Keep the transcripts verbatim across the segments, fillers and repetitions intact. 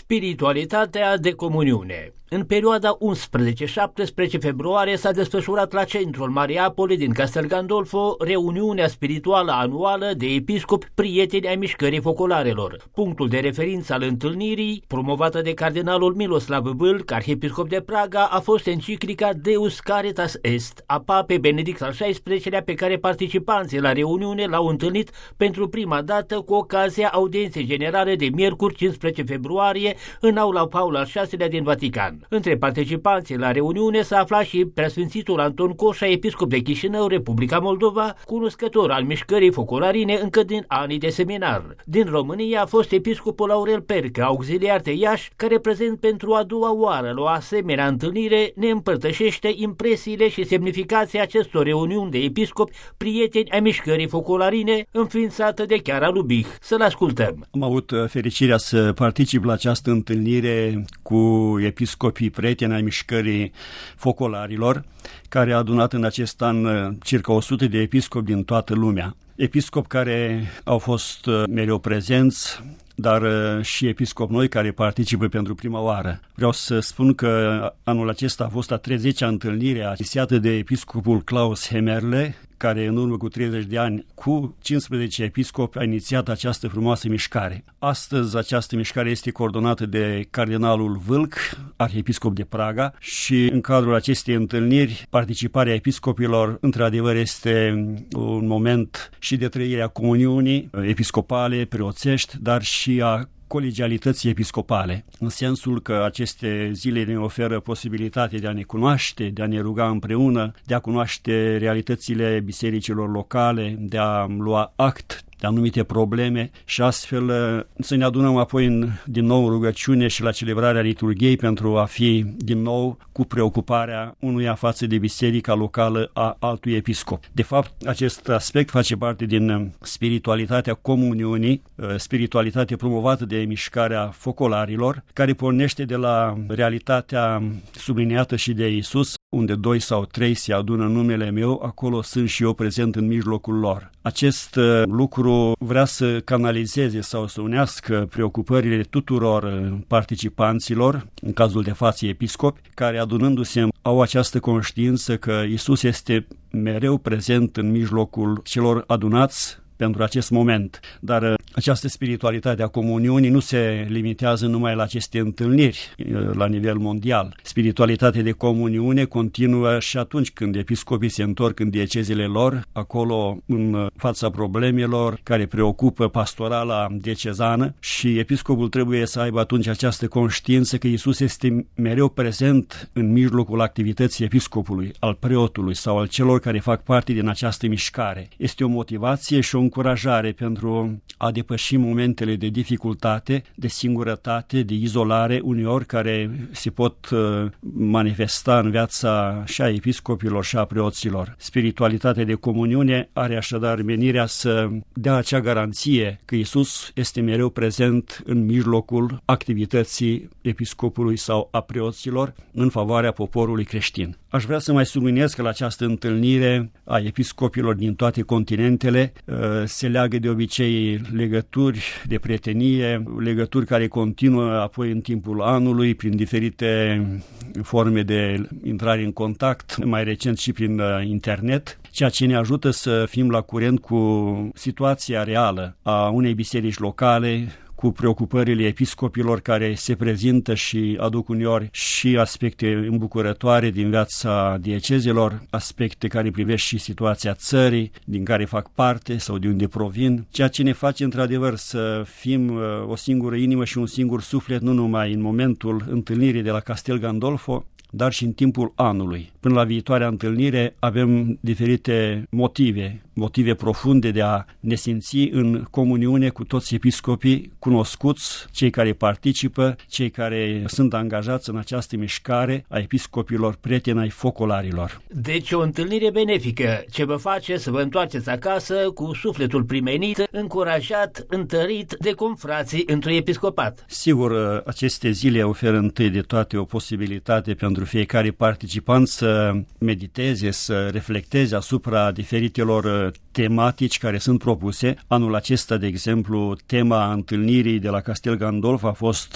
Spiritualitatea de comuniune. În perioada unsprezece șaptesprezece februarie s-a desfășurat la centrul Mariapolei din Castel Gandolfo reuniunea spirituală anuală de episcopi prieteni ai mișcării focolarelor. Punctul de referință al întâlnirii, promovată de cardinalul Miloslav Vâlc, arhiepiscop de Praga, a fost enciclica Deus Caritas Est a papei Benedict al șaisprezecelea, pe care participanții la reuniune l-au întâlnit pentru prima dată cu ocazia audienței generale de miercuri cincisprezece februarie în aula Paul al șaselea din Vatican. Între participanții la reuniune s-a aflat și preasfințitul Anton Coșa, episcop de Chișinău, Republica Moldova, cunoscător al mișcării focolarine încă din anii de seminar. Din România a fost episcopul Aurel Percă, auxiliar de Iași, care prezent pentru a doua oară la o asemenea întâlnire ne împărtășește impresiile și semnificația acestor reuniuni de episcopi prieteni ai mișcării focolarine, înființată de Chiara Lubich. Să-l ascultăm. Am avut fericirea să particip la această întâlnire cu episcopii prieteni ai mișcării focolarilor, care a adunat în acest an circa o sută de episcopi din toată lumea. Episcopi care au fost mereu prezenți, dar și episcopi noi care participă pentru prima oară. Vreau să spun că anul acesta a fost a treizecea întâlnire asistată de episcopul Klaus Hemerle, care în urmă cu treizeci de ani, cu cincisprezece episcopi, a inițiat această frumoasă mișcare. Astăzi această mișcare este coordonată de cardinalul Vâlc, arhiepiscop de Praga, și în cadrul acestei întâlniri, participarea episcopilor într-adevăr este un moment și de trăirea comuniunii episcopale, preoțești, dar și a colegialității episcopale, în sensul că aceste zile ne oferă posibilitatea de a ne cunoaște, de a ne ruga împreună, de a cunoaște realitățile bisericilor locale, de a lua act de anumite probleme și astfel să ne adunăm apoi în, din nou rugăciune și la celebrarea liturghiei pentru a fi din nou cu preocuparea unuia față de biserica locală a altui episcop. De fapt, acest aspect face parte din spiritualitatea comuniunii, spiritualitate promovată de mișcarea focolarilor, care pornește de la realitatea subliniată și de Iisus, unde doi sau trei se adună în numele meu, acolo sunt și eu prezent în mijlocul lor. Acest lucru vrea să canalizeze sau să unească preocupările tuturor participanților, în cazul de față episcopi, care adunându-se au această conștiință că Iisus este mereu prezent în mijlocul celor adunați pentru acest moment. Dar această spiritualitate a comuniunii nu se limitează numai la aceste întâlniri la nivel mondial. Spiritualitatea de comuniune continuă și atunci când episcopii se întorc în diecezele lor, acolo în fața problemelor care preocupă pastorala diecezană, și episcopul trebuie să aibă atunci această conștiință că Iisus este mereu prezent în mijlocul activității episcopului, al preotului sau al celor care fac parte din această mișcare. Este o motivație și o încurajare pentru a depăși momentele de dificultate, de singurătate, de izolare, uneori care se pot manifesta în viața și a episcopilor și a preoților. Spiritualitatea de comuniune are așadar menirea să dea acea garanție că Iisus este mereu prezent în mijlocul activității episcopului sau a preoților în favoarea poporului creștin. Aș vrea să mai subliniez că la această întâlnire a episcopilor din toate continentele se leagă de obicei legături de prietenie, legături care continuă apoi în timpul anului prin diferite forme de intrare în contact, mai recent și prin internet, ceea ce ne ajută să fim la curent cu situația reală a unei biserici locale, cu preocupările episcopilor care se prezintă și aduc uneori și aspecte îmbucurătoare din viața diecezelor, aspecte care privesc și situația țării din care fac parte sau de unde provin, ceea ce ne face într-adevăr să fim o singură inimă și un singur suflet, nu numai în momentul întâlnirii de la Castel Gandolfo, dar și în timpul anului. Până la viitoarea întâlnire avem diferite motive, motive profunde de a ne simți în comuniune cu toți episcopii cunoscuți, cei care participă, cei care sunt angajați în această mișcare a episcopilor prieteni ai focolarilor. Deci o întâlnire benefică ce vă face să vă întoarceți acasă cu sufletul primenit, încurajat, întărit de confrații într-un episcopat. Sigur, aceste zile oferă întâi de toate o posibilitate pentru fiecare participant să mediteze, să reflecteze asupra diferitelor tematici care sunt propuse. Anul acesta, de exemplu, tema întâlnirii de la Castel Gandolfo a fost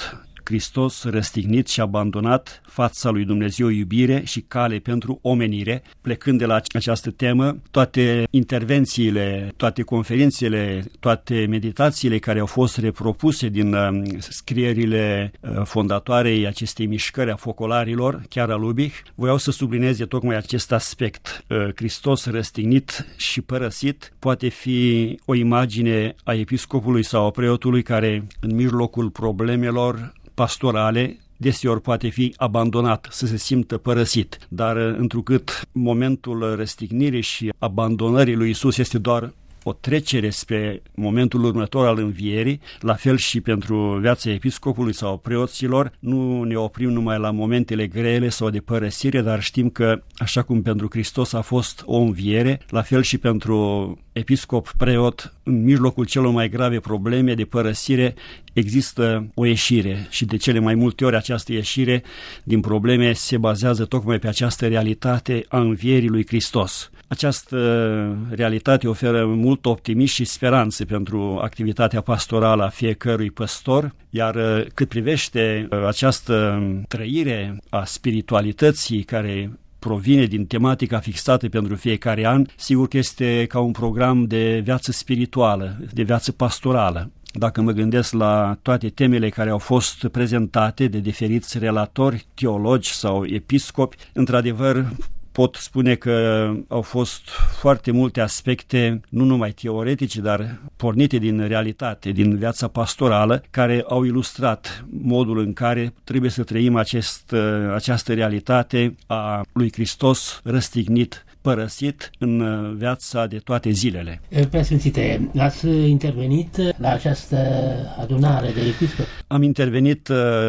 Hristos răstignit și abandonat, fața lui Dumnezeu iubire și cale pentru omenire. Plecând de la această temă, toate intervențiile, toate conferințele, toate meditațiile care au fost repropuse din uh, scrierile uh, fondatoarei acestei mișcări a focolarilor, chiar a Lubich, voiau să sublinieze tocmai acest aspect. Uh, Hristos răstignit și părăsit poate fi o imagine a episcopului sau a preotului care în mijlocul problemelor pastorale deseori poate fi abandonat, să se simtă părăsit. Dar întrucât momentul răstignirii și abandonării lui Iisus este doar o trecere spre momentul următor al învierii, la fel și pentru viața episcopului sau preoților, nu ne oprim numai la momentele grele sau de părăsire, dar știm că, așa cum pentru Hristos a fost o înviere, la fel și pentru episcop preot, în mijlocul celor mai grave probleme de părăsire, există o ieșire și de cele mai multe ori această ieșire din probleme se bazează tocmai pe această realitate a învierii lui Hristos. Această realitate oferă mult optimism și speranțe pentru activitatea pastorală a fiecărui păstor, iar cât privește această trăire a spiritualității care provine din tematica fixată pentru fiecare an, sigur că este ca un program de viață spirituală, de viață pastorală. Dacă mă gândesc la toate temele care au fost prezentate de diferiți relatori, teologi sau episcopi, într-adevăr pot spune că au fost foarte multe aspecte, nu numai teoretice, dar pornite din realitate, din viața pastorală, care au ilustrat modul în care trebuie să trăim acest, această realitate a lui Hristos răstignit, părăsit în viața de toate zilele. Preasfințite, ați intervenit la această adunare de episcopi? Am intervenit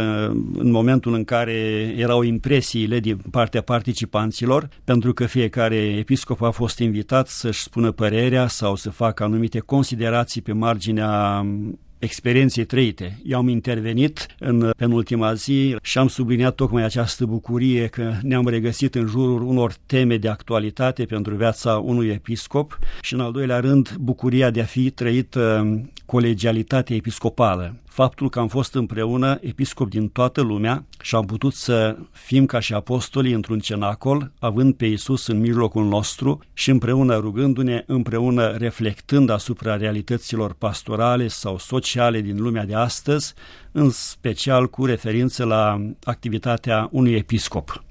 în momentul în care erau impresiile din partea participanților, pentru că fiecare episcop a fost invitat să-și spună părerea sau să facă anumite considerații pe marginea experienței trăite. Eu am intervenit în penultima zi și am subliniat tocmai această bucurie că ne-am regăsit în jurul unor teme de actualitate pentru viața unui episcop și, în al doilea rând, bucuria de a fi trăit colegialitatea episcopală. Faptul că am fost împreună episcop din toată lumea și am putut să fim ca și apostolii într-un cenacol, având pe Iisus în mijlocul nostru și împreună rugându-ne, împreună reflectând asupra realităților pastorale sau sociale din lumea de astăzi, în special cu referință la activitatea unui episcop.